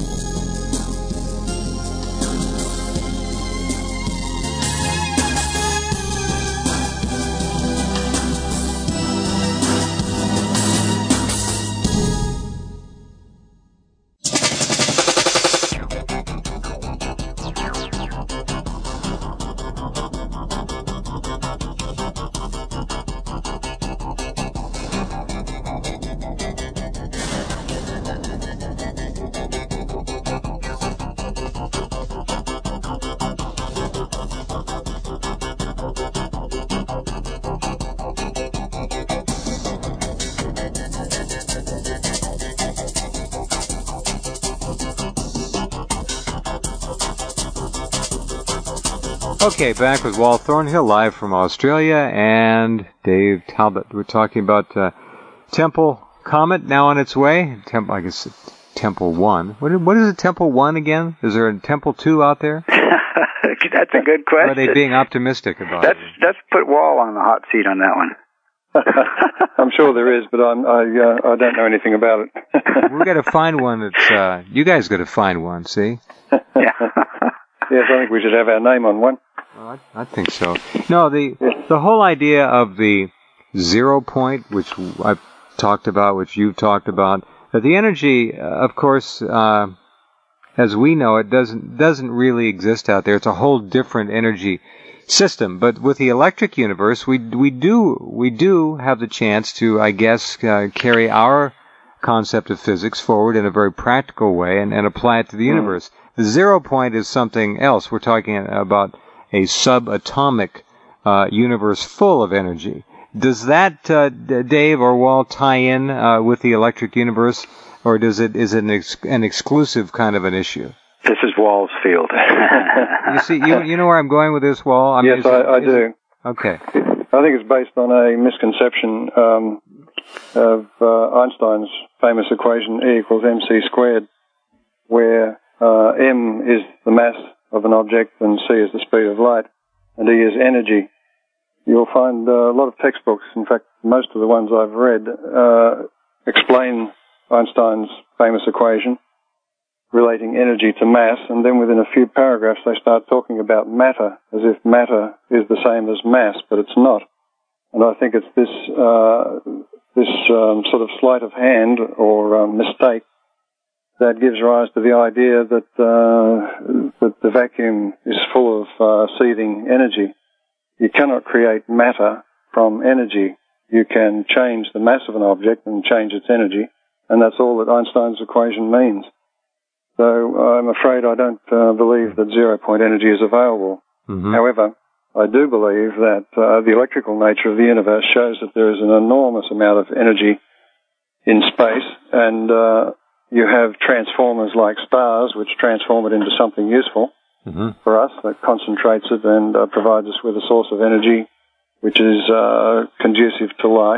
Okay, back with Walt Thornhill, live from Australia, and Dave Talbot. We're talking about uh, Temple Comet, now on its way. Temple, I guess Temple One. What, what is it, Temple One again? Is there a Temple Two out there? That's a good question. Or are they being optimistic about that's, it? Let's put Wall on the hot seat on that one. I'm sure there is, but I'm, I uh, I don't know anything about it. We've got to find one that's, uh, you guys got to find one, see? Yeah. Yes, I think we should have our name on one. Well, I, I think so. No, the the whole idea of the zero point, which I've talked about, which you've talked about, that the energy, uh, of course, uh, as we know it, doesn't doesn't really exist out there. It's a whole different energy system. But with the electric universe, we we do we do have the chance to, I guess, uh, carry our concept of physics forward in a very practical way and, and apply it to the universe. The zero point is something else. We're talking about a subatomic uh, universe full of energy. Does that, uh, Dave or Walt, tie in uh, with the electric universe, or does it is it an, ex- an exclusive kind of an issue? This is Wall's field. Uh, You see, you you know where I'm going with this, Walt? I mean, yes, is I, it, I is do. It, okay. I think it's based on a misconception um, of uh, Einstein's famous equation E equals mc squared, where uh, m is the mass of an object and c is the speed of light, and E is energy. You'll find uh, a lot of textbooks, in fact, most of the ones I've read, uh, explain Einstein's famous equation relating energy to mass, and then within a few paragraphs they start talking about matter, as if matter is the same as mass, but it's not. And I think it's this uh, this um, sort of sleight of hand or um, mistake that gives rise to the idea that uh, that the vacuum is full of uh, seething energy. You cannot create matter from energy. You can change the mass of an object and change its energy, and that's all that Einstein's equation means. So I'm afraid I don't uh, believe that zero-point energy is available. Mm-hmm. However, I do believe that uh, the electrical nature of the universe shows that there is an enormous amount of energy in space, and uh, you have transformers like stars, which transform it into something useful mm-hmm. for us, that concentrates it and uh, provides us with a source of energy which is uh, conducive to life.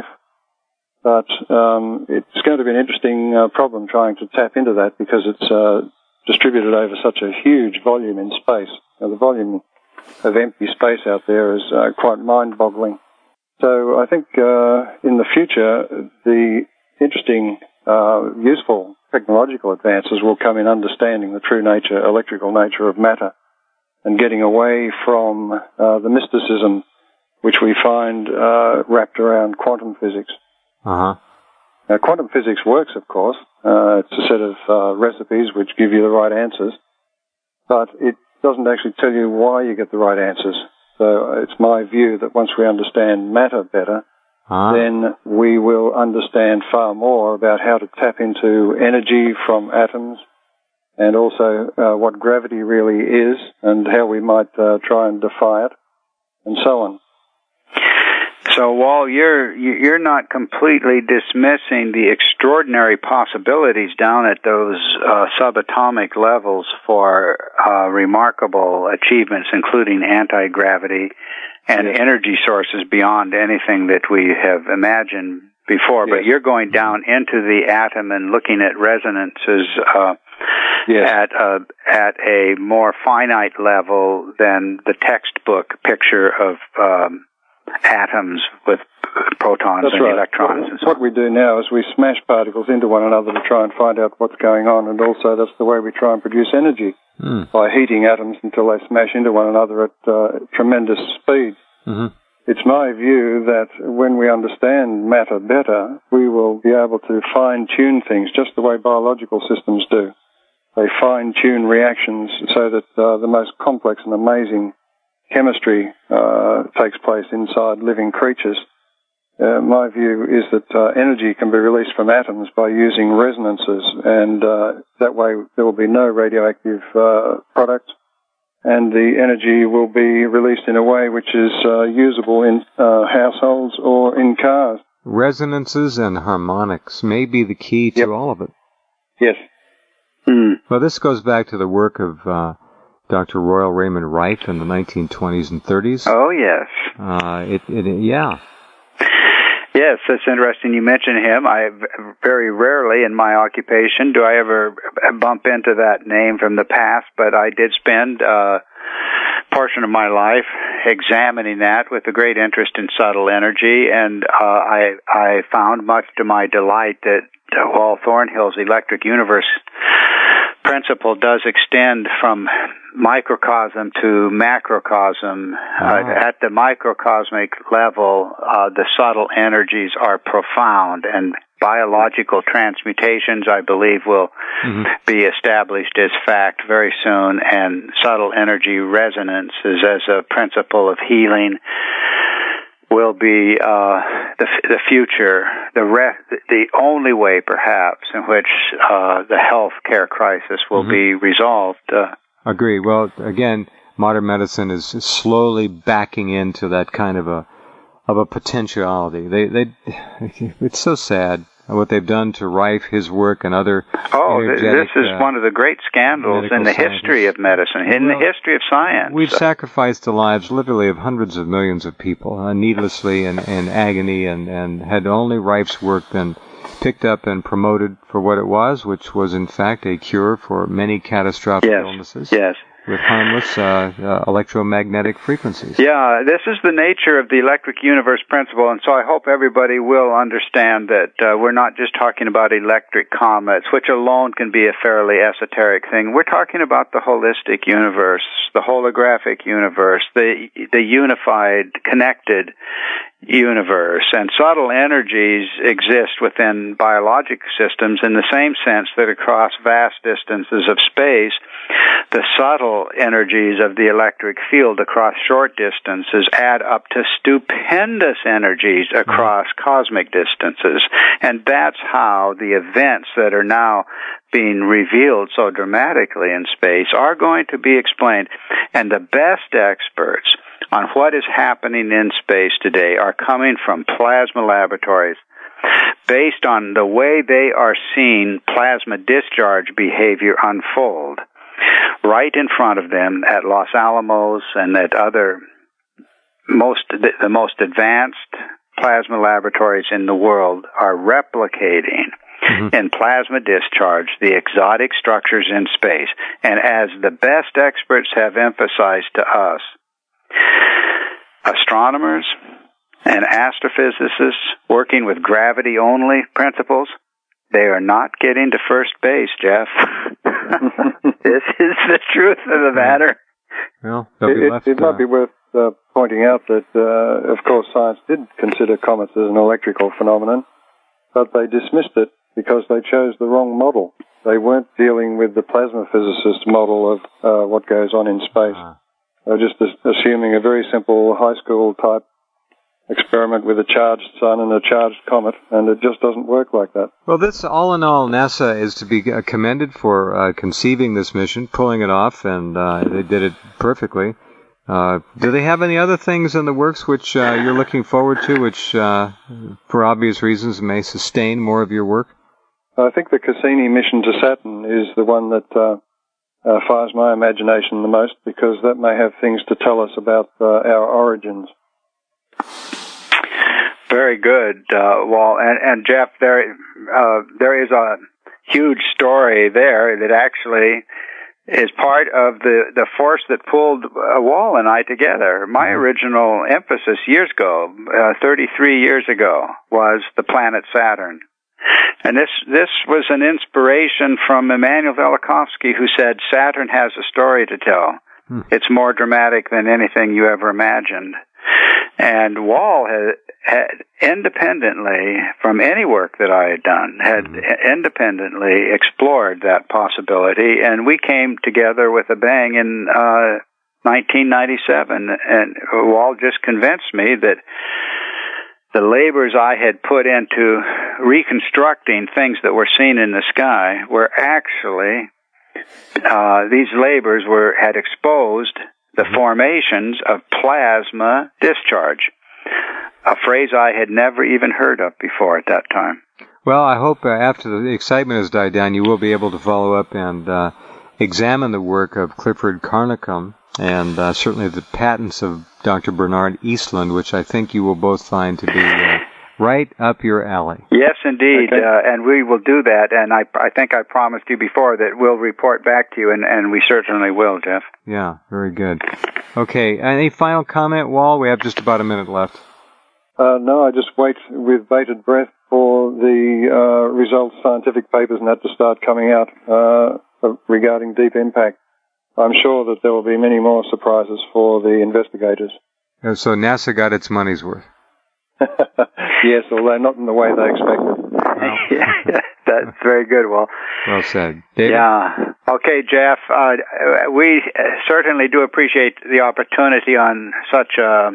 But um, it's going to be an interesting uh, problem trying to tap into that, because it's uh, distributed over such a huge volume in space. Now, the volume of empty space out there is uh, quite mind-boggling. So I think uh, in the future, the interesting, uh, useful technological advances will come in understanding the true nature, electrical nature of matter, and getting away from uh, the mysticism which we find uh, wrapped around quantum physics. Uh-huh. Now, quantum physics works, of course. Uh, it's a set of uh, recipes which give you the right answers, but it doesn't actually tell you why you get the right answers. So it's my view that once we understand matter better, ah. then we will understand far more about how to tap into energy from atoms, and also uh, what gravity really is, and how we might uh, try and defy it, and so on. So, Wal, you're you're not completely dismissing the extraordinary possibilities down at those uh, subatomic levels for uh, remarkable achievements, including anti-gravity and yes. energy sources beyond anything that we have imagined before. Yes. But you're going down into the atom and looking at resonances uh, yes. at a, at a more finite level than the textbook picture of um, atoms with protons That's and right. electrons. And so what we do now is we smash particles into one another to try and find out what's going on, and also that's the way we try and produce energy, mm. by heating atoms until they smash into one another at uh, tremendous speed. Mm-hmm. It's my view that when we understand matter better, we will be able to fine-tune things just the way biological systems do. They fine-tune reactions so that uh, the most complex and amazing chemistry uh, takes place inside living creatures. Uh, my view is that uh, energy can be released from atoms by using resonances, and uh, that way there will be no radioactive uh, product, and the energy will be released in a way which is uh, usable in uh, households or in cars. Resonances and harmonics may be the key to yep. all of it. Yes. Mm. Well, this goes back to the work of uh, Doctor Royal Raymond Rife in the nineteen twenties and thirties. Oh, yes. Uh, it, it, yeah. Yes, that's interesting. You mentioned him. I very rarely in my occupation do I ever bump into that name from the past, but I did spend a portion of my life examining that with a great interest in subtle energy, and uh, I I found much to my delight that uh, Wal Thornhill's electric universe principle does extend from microcosm to macrocosm. Uh, at the microcosmic level, uh, the subtle energies are profound, and biological transmutations, I believe, will mm-hmm. be established as fact very soon, and subtle energy resonances as a principle of healing will be uh, the, the future, the re- the only way, perhaps, in which uh, the health care crisis will mm-hmm. be resolved. Uh, Agree. Well, again, modern medicine is slowly backing into that kind of a of a potentiality. They they it's so sad what they've done to Rife, his work, and other. Oh, this is uh, one of the great scandals in the scientists. history of medicine, in well, the history of science. We've so. sacrificed the lives, literally, of hundreds of millions of people, uh, needlessly and in agony, and, and had only Rife's work been picked up and promoted for what it was, which was, in fact, a cure for many catastrophic yes. illnesses. Yes. With harmless uh, uh, electromagnetic frequencies. Yeah, this is the nature of the electric universe principle, and so I hope everybody will understand that uh, we're not just talking about electric comets, which alone can be a fairly esoteric thing. We're talking about the holistic universe, the holographic universe, the the unified, connected universe, and subtle energies exist within biologic systems in the same sense that across vast distances of space, the subtle energies of the electric field across short distances add up to stupendous energies across mm-hmm. cosmic distances. And that's how the events that are now being revealed so dramatically in space are going to be explained. And the best experts on what is happening in space today are coming from plasma laboratories based on the way they are seeing plasma discharge behavior unfold right in front of them at Los Alamos and at other most the, the most advanced plasma laboratories in the world are replicating mm-hmm. in plasma discharge the exotic structures in space. And as the best experts have emphasized to us, astronomers and astrophysicists working with gravity-only principles, they are not getting to first base, Jeff. This is the truth of the matter. Well, it, left, it, it uh, might be worth uh, pointing out that, uh, of course, science did consider comets as an electrical phenomenon, but they dismissed it because they chose the wrong model. they weren't dealing with the plasma physicist model of uh, what goes on in space. Uh-huh. They were just assuming a very simple high school type experiment with a charged sun and a charged comet, and it just doesn't work like that. Well, this, all in all, NASA is to be commended for uh, conceiving this mission, pulling it off, and uh, they did it perfectly. Uh, do they have any other things in the works which uh, you're looking forward to, which, uh, for obvious reasons, may sustain more of your work? I think the Cassini mission to Saturn is the one that uh, uh, fires my imagination the most, because that may have things to tell us about uh, our origins. Very good, uh, Walt. And, and Jeff, there, uh, there is a huge story there that actually is part of the, the force that pulled uh, Walt and I together. My original emphasis years ago, uh, thirty-three years ago, was the planet Saturn. And this, this was an inspiration from Immanuel Velikovsky, who said, Saturn has a story to tell. Hmm. It's more dramatic than anything you ever imagined. And Walt had, had independently, from any work that I had done, had mm-hmm. independently explored that possibility, and we came together with a bang in uh nineteen ninety-seven, and Walt just convinced me that the labors I had put into reconstructing things that were seen in the sky were actually, uh these labors were had exposed the formations of plasma discharge, a phrase I had never even heard of before at that time. Well, I hope uh, after the excitement has died down, you will be able to follow up and uh, examine the work of Clifford Carnicom and uh, certainly the patents of Doctor Bernard Eastlund, which I think you will both find to be uh, right up your alley. Yes, indeed, okay. uh, and we will do that, and I, I think I promised you before that we'll report back to you, and, and we certainly will, Jeff. Yeah, very good. Okay, any final comment, Wal? We have just about a minute left. Uh, no, I just wait with bated breath for the uh, results, scientific papers and that to start coming out uh, regarding Deep Impact. I'm sure that there will be many more surprises for the investigators. So NASA got its money's worth. Yes, although not in the way they expected. Well. That's very good, Will. Well said. David? Yeah. Okay, Jeff, uh, we certainly do appreciate the opportunity on such a,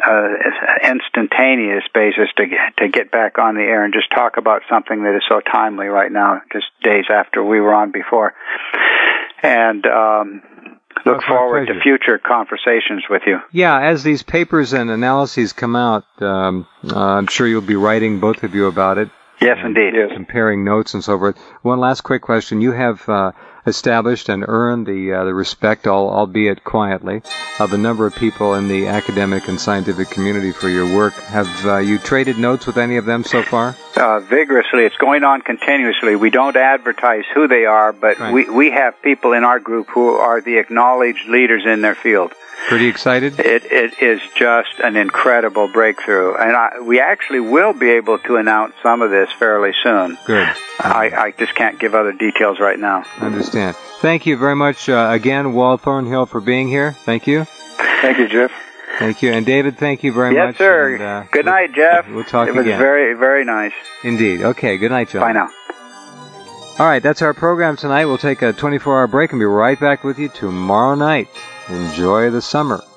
a instantaneous basis to get, to get back on the air and just talk about something that is so timely right now, just days after we were on before. And um look That's forward to future conversations with you. Yeah, as these papers and analyses come out, um, uh, I'm sure you'll be writing, both of you, about it. Yes, indeed. Yes. Comparing notes and so forth. One last quick question. You have uh, established and earned the uh, the respect, albeit quietly, of a number of people in the academic and scientific community for your work. Have uh, you traded notes with any of them so far? Uh, vigorously. It's going on continuously. We don't advertise who they are, but right. we, we have people in our group who are the acknowledged leaders in their field. Pretty excited? It, it is just an incredible breakthrough. And I, we actually will be able to announce some of this fairly soon. Good. I, I just can't give other details right now. I understand. Thank you very much uh, again, Walt Thornhill, for being here. Thank you. Thank you, Jeff. Thank you. And David, thank you very yes, much. Yes, sir. And, uh, good night, Jeff. We'll talk again. It was again. very, very nice. Indeed. Okay, good night, John. Bye now. All right, that's our program tonight. We'll take a twenty-four hour break and be right back with you tomorrow night. Enjoy the summer.